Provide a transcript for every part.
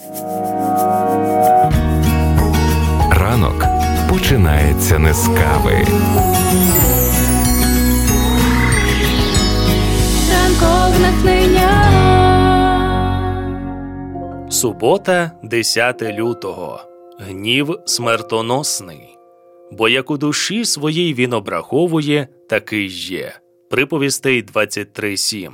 Ранок починається не з кави. Ранкове натхнення. Субота, 10 лютого. Гнів смертоносний. Бо як у душі своїй він обраховує, такий є. Приповістей 23:7.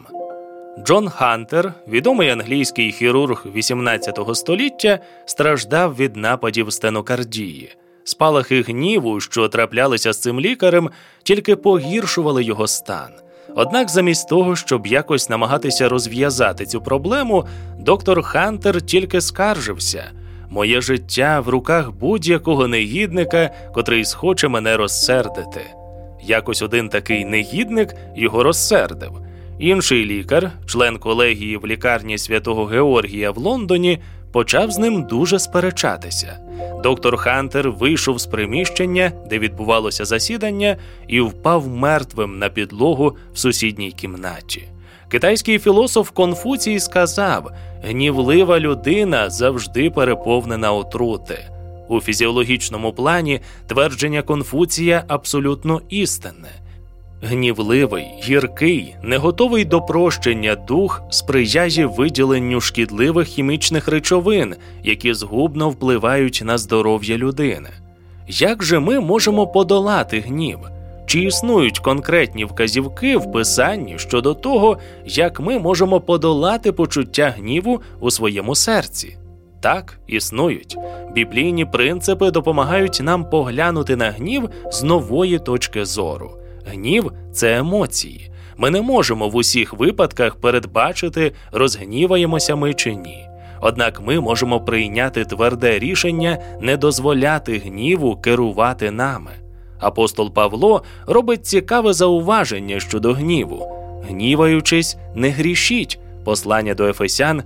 Джон Хантер, відомий англійський хірург 18 століття, страждав від нападів стенокардії. Спалахи гніву, що траплялися з цим лікарем, тільки погіршували його стан. Однак замість того, щоб якось намагатися розв'язати цю проблему, доктор Хантер тільки скаржився: «Моє життя в руках будь-якого негідника, котрий схоче мене розсердити». Якось один такий негідник його розсердив. Інший лікар, член колегії в лікарні Святого Георгія в Лондоні, почав з ним дуже сперечатися. Доктор Хантер вийшов з приміщення, де відбувалося засідання, і впав мертвим на підлогу в сусідній кімнаті. Китайський філософ Конфуцій сказав: «Гнівлива людина завжди переповнена отрути». У фізіологічному плані твердження Конфуція абсолютно істинне. Гнівливий, гіркий, не готовий до прощення дух сприяє виділенню шкідливих хімічних речовин, які згубно впливають на здоров'я людини. Як же ми можемо подолати гнів? Чи існують конкретні вказівки в Писанні щодо того, як ми можемо подолати почуття гніву у своєму серці? Так, існують. Біблійні принципи допомагають нам поглянути на гнів з нової точки зору. Гнів – це емоції. Ми не можемо в усіх випадках передбачити, розгніваємося ми чи ні. Однак ми можемо прийняти тверде рішення не дозволяти гніву керувати нами. Апостол Павло робить цікаве зауваження щодо гніву. «Гніваючись, не грішіть» – послання до Ефесян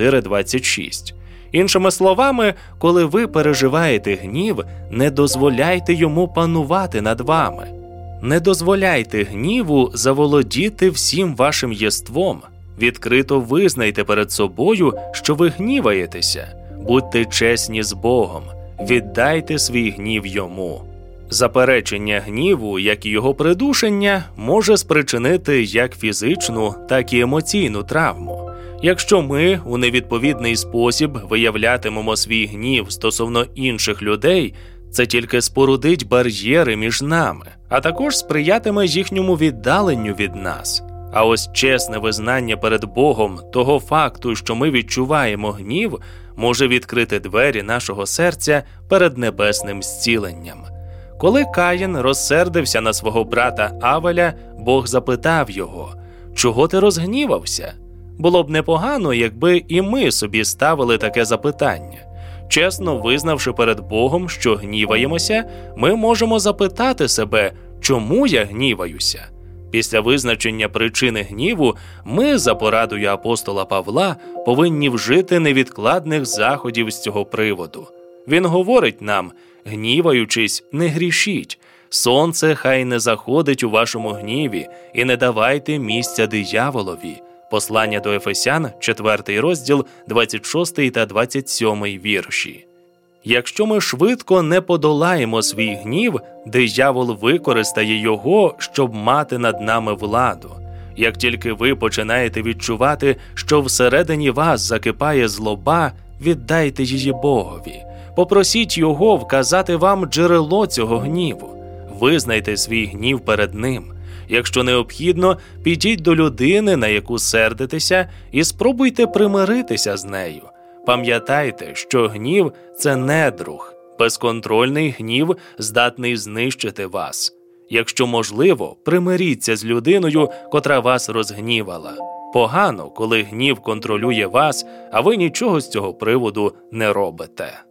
4:26. Іншими словами, коли ви переживаєте гнів, не дозволяйте йому панувати над вами. Не дозволяйте гніву заволодіти всім вашим єством. Відкрито визнайте перед собою, що ви гніваєтеся. Будьте чесні з Богом. Віддайте свій гнів йому. Заперечення гніву, як і його придушення, може спричинити як фізичну, так і емоційну травму. Якщо ми у невідповідний спосіб виявлятимемо свій гнів стосовно інших людей, це тільки спорудить бар'єри між нами, а також сприятиме їхньому віддаленню від нас. А ось чесне визнання перед Богом того факту, що ми відчуваємо гнів, може відкрити двері нашого серця перед небесним зціленням. Коли Каїн розсердився на свого брата Авеля, Бог запитав його: «Чого ти розгнівався?» Було б непогано, якби і ми собі ставили таке запитання. Чесно визнавши перед Богом, що гніваємося, ми можемо запитати себе, чому я гніваюся? Після визначення причини гніву ми, за порадою апостола Павла, повинні вжити невідкладних заходів з цього приводу. Він говорить нам: «Гніваючись, не грішіть. Сонце хай не заходить у вашому гніві, і не давайте місця дияволові». Послання до Ефесян, 4 розділ, 26 та 27 вірші. Якщо ми швидко не подолаємо свій гнів, диявол використає його, щоб мати над нами владу. Як тільки ви починаєте відчувати, що всередині вас закипає злоба, віддайте її Богові. Попросіть його вказати вам джерело цього гніву. Визнайте свій гнів перед ним. Якщо необхідно, підіть до людини, на яку сердитеся, і спробуйте примиритися з нею. Пам'ятайте, що гнів – це недруг. Безконтрольний гнів здатний знищити вас. Якщо можливо, примиріться з людиною, котра вас розгнівала. Погано, коли гнів контролює вас, а ви нічого з цього приводу не робите.